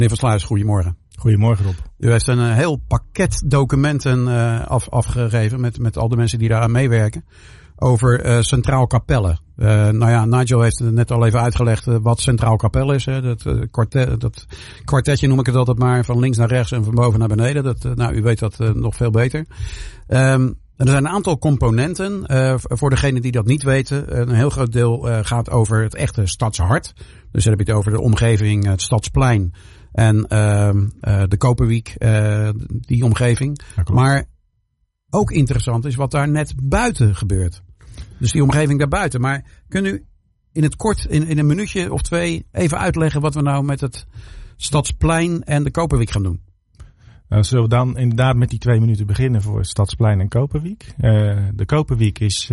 Meneer Van Sluis, goedemorgen. Goedemorgen, Rob. U heeft een heel pakket documenten afgegeven met al de mensen die daaraan meewerken over Centraal Capelle. Nigel heeft het net al even uitgelegd wat Centraal Capelle is. Hè. Dat kwartetje noem ik het altijd maar, van links naar rechts en van boven naar beneden. U weet dat nog veel beter. Er zijn een aantal componenten. Voor degenen die dat niet weten, een heel groot deel gaat over het echte stadshart. Dus dan heb je het over de omgeving, het Stadsplein en de Koperwiek, die omgeving. Maar ook interessant is wat daar net buiten gebeurt. Dus die omgeving daarbuiten. Maar kunt u in het kort, in een minuutje of twee, even uitleggen wat we nou met het Stadsplein en de Koperwiek gaan doen? Nou, zullen we dan inderdaad met die 2 minuten beginnen voor Stadsplein en Koperwiek. De Koperwiek is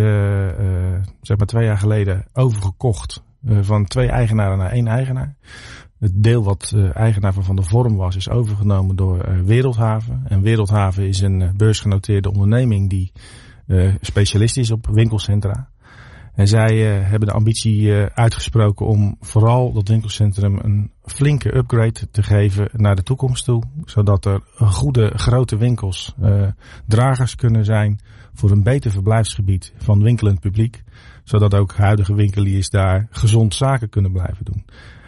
2 jaar geleden overgekocht van 2 eigenaren naar 1 eigenaar. Het deel wat eigenaar van de Vorm was, is overgenomen door Wereldhaven. En Wereldhaven is een beursgenoteerde onderneming die specialist is op winkelcentra. En zij hebben de ambitie uitgesproken om vooral dat winkelcentrum een flinke upgrade te geven naar de toekomst toe. Zodat er goede grote winkels dragers kunnen zijn voor een beter verblijfsgebied van winkelend publiek. Zodat ook huidige winkeliers daar gezond zaken kunnen blijven doen.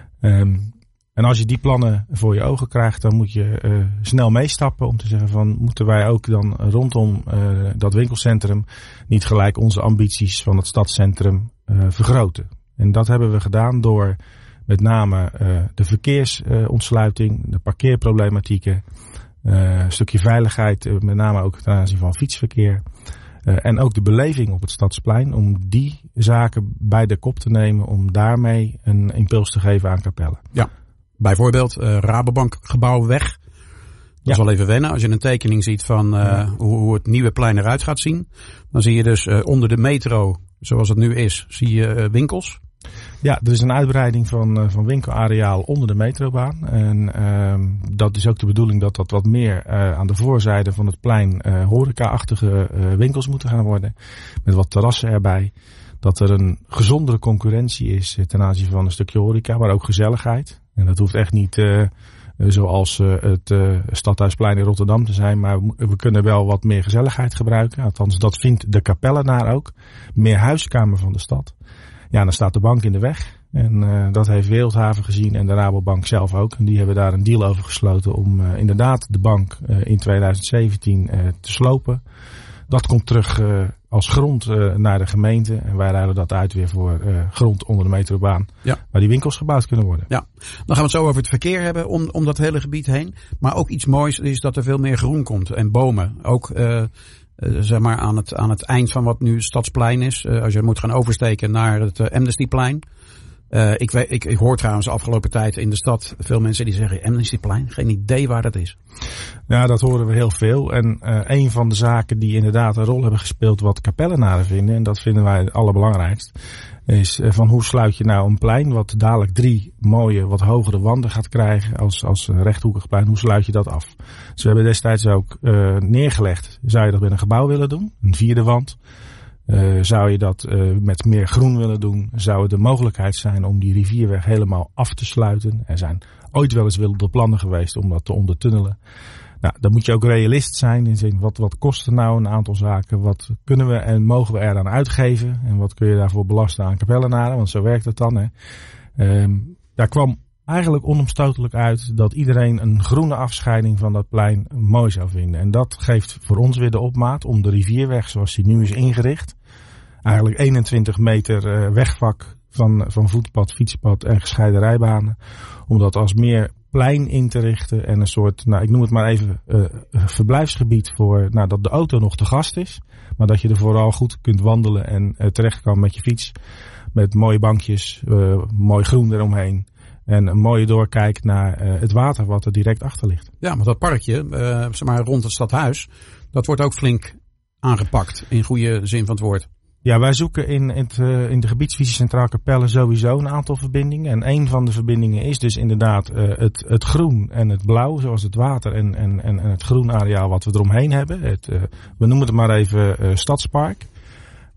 En als je die plannen voor je ogen krijgt, dan moet je snel meestappen om te zeggen van, moeten wij ook dan rondom dat winkelcentrum niet gelijk onze ambities van het stadscentrum vergroten. En dat hebben we gedaan door met name de verkeersontsluiting, de parkeerproblematieken, een stukje veiligheid, met name ook ten aanzien van fietsverkeer. En ook de beleving op het Stadsplein, om die zaken bij de kop te nemen, om daarmee een impuls te geven aan Capelle. Ja. Bijvoorbeeld Rabobank gebouw weg. Dat is wel even wennen. Als je een tekening ziet van hoe het nieuwe plein eruit gaat zien. Dan zie je dus onder de metro, zoals het nu is, zie je winkels. Ja, er is een uitbreiding van winkelareaal onder de metrobaan. En dat is ook de bedoeling dat wat meer aan de voorzijde van het plein horeca-achtige winkels moeten gaan worden. Met wat terrassen erbij. Dat er een gezondere concurrentie is ten aanzien van een stukje horeca, maar ook gezelligheid. En dat hoeft echt niet zoals het Stadhuisplein in Rotterdam te zijn. Maar we kunnen wel wat meer gezelligheid gebruiken. Althans, dat vindt de Capellenaar ook. Meer huiskamer van de stad. Ja, dan staat de bank in de weg. En dat heeft Wereldhaven gezien en de Rabobank zelf ook. En die hebben daar een deal over gesloten om inderdaad de bank in 2017 te slopen. Dat komt terug als grond naar de gemeente. En wij ruilen dat uit weer voor grond onder de metrobaan. Ja. Waar die winkels gebouwd kunnen worden. Ja. Dan gaan we het zo over het verkeer hebben om dat hele gebied heen. Maar ook iets moois is dat er veel meer groen komt. En bomen. Ook zeg maar aan het eind van wat nu Stadsplein is. Als je moet gaan oversteken naar het Amnestyplein. Ik hoor trouwens de afgelopen tijd in de stad veel mensen die zeggen Amnestyplein. Geen idee waar dat is. Ja, dat horen we heel veel. En een van de zaken die inderdaad een rol hebben gespeeld wat Capellenaren vinden, en dat vinden wij het allerbelangrijkst, is van hoe sluit je nou een plein wat dadelijk 3 mooie, wat hogere wanden gaat krijgen als een rechthoekig plein. Hoe sluit je dat af? Dus we hebben destijds ook neergelegd, zou je dat met een gebouw willen doen? Een 4e wand? Zou je dat met meer groen willen doen? Zou het de mogelijkheid zijn om die rivierweg helemaal af te sluiten? Er zijn ooit wel eens wilde plannen geweest om dat te ondertunnelen. Nou, dan moet je ook realist zijn in zin, wat kosten nou een aantal zaken? Wat kunnen we en mogen we eraan uitgeven? En wat kun je daarvoor belasten aan Capellenaren? Want zo werkt het dan. Hè. Daar kwam eigenlijk onomstotelijk uit dat iedereen een groene afscheiding van dat plein mooi zou vinden. En dat geeft voor ons weer de opmaat om de rivierweg zoals die nu is ingericht. Eigenlijk 21 meter wegvak van voetpad, fietspad en gescheiden rijbanen. Om dat als meer plein in te richten en een soort, ik noem het maar even, verblijfsgebied voor, dat de auto nog te gast is. Maar dat je er vooral goed kunt wandelen en terecht kan met je fiets. Met mooie bankjes, mooi groen eromheen. En een mooie doorkijk naar het water wat er direct achter ligt. Ja, maar dat parkje, zeg maar rond het stadhuis, dat wordt ook flink aangepakt in goede zin van het woord. Ja, wij zoeken in de gebiedsvisie Centraal Capelle sowieso een aantal verbindingen. En een van de verbindingen is dus inderdaad het groen en het blauw, zoals het water en het groen areaal wat we eromheen hebben. We noemen het maar even Stadspark.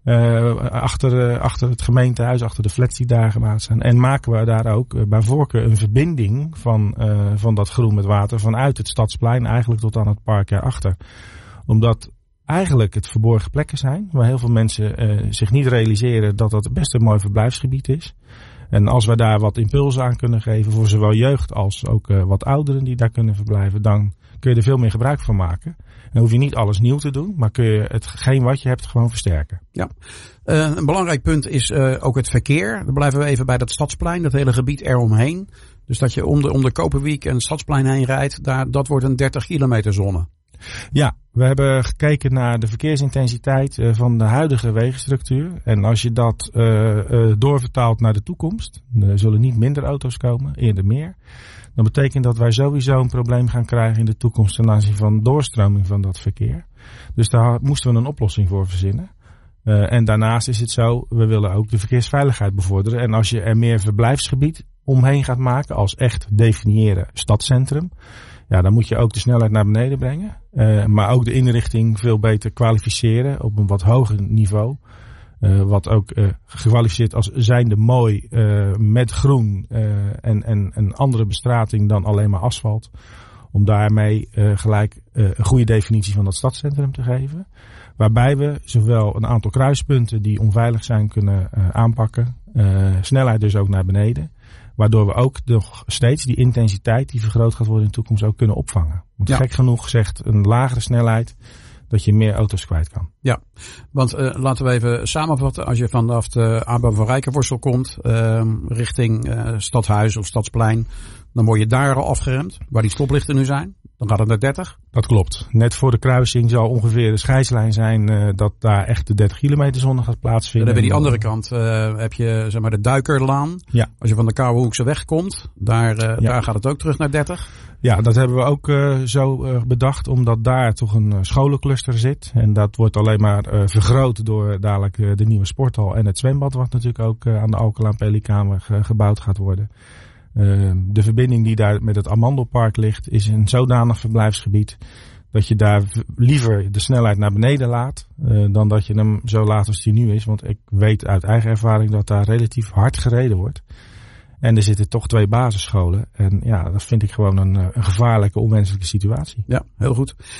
Achter het gemeentehuis, achter de flats die daar gemaakt zijn. En maken we daar ook bij voorkeur een verbinding van dat groen met water vanuit het Stadsplein eigenlijk tot aan het park erachter. Omdat eigenlijk het verborgen plekken zijn waar heel veel mensen zich niet realiseren dat dat best een mooi verblijfsgebied is. En als we daar wat impulsen aan kunnen geven voor zowel jeugd als ook wat ouderen die daar kunnen verblijven, dan kun je er veel meer gebruik van maken. Dan hoef je niet alles nieuw te doen, maar kun je hetgeen wat je hebt gewoon versterken. Ja, een belangrijk punt is ook het verkeer. Dan blijven we even bij dat Stadsplein, dat hele gebied eromheen. Dus dat je om de Koperwiek en het Stadsplein heen rijdt, dat wordt een 30 kilometer zone. Ja, we hebben gekeken naar de verkeersintensiteit van de huidige wegenstructuur. En als je dat doorvertaalt naar de toekomst, er zullen niet minder auto's komen, eerder meer. Dan betekent dat wij sowieso een probleem gaan krijgen in de toekomst ten aanzien van doorstroming van dat verkeer. Dus daar moesten we een oplossing voor verzinnen. En daarnaast is het zo, we willen ook de verkeersveiligheid bevorderen. En als je er meer verblijfsgebied omheen gaat maken als echt definiëren stadscentrum, ja, dan moet je ook de snelheid naar beneden brengen. Maar ook de inrichting veel beter kwalificeren op een wat hoger niveau. Wat ook gekwalificeerd als zijnde mooi met groen en een andere bestrating dan alleen maar asfalt. Om daarmee gelijk een goede definitie van dat stadscentrum te geven. Waarbij we zowel een aantal kruispunten die onveilig zijn kunnen aanpakken. Snelheid dus ook naar beneden. Waardoor we ook nog steeds die intensiteit die vergroot gaat worden in de toekomst ook kunnen opvangen. Want gek genoeg zegt een lagere snelheid dat je meer auto's kwijt kan. Ja, want laten we even samenvatten. Als je vanaf de achtbaan van Rijkenvorsel komt richting Stadhuis of Stadsplein, dan word je daar al afgeremd, waar die stoplichten nu zijn. Dan gaat het naar 30. Dat klopt. Net voor de kruising zal ongeveer de scheidslijn zijn dat daar echt de 30 kilometer zone gaat plaatsvinden. Dan heb je die andere kant, heb je zeg maar de Duikerlaan. Ja. Als je van de Kouwenhoekse weg komt, daar gaat het ook terug naar 30. Ja, dat hebben we ook zo bedacht, omdat daar toch een scholencluster zit. En dat wordt alleen maar vergroot door dadelijk de nieuwe sporthal en het zwembad, wat natuurlijk ook aan de Alkelaan Pelikamer gebouwd gaat worden. De verbinding die daar met het Amandelpark ligt is een zodanig verblijfsgebied dat je daar liever de snelheid naar beneden laat dan dat je hem zo laat als die nu is. Want ik weet uit eigen ervaring dat daar relatief hard gereden wordt. En er zitten toch 2 basisscholen. En ja, dat vind ik gewoon een gevaarlijke, onwenselijke situatie. Ja, heel goed.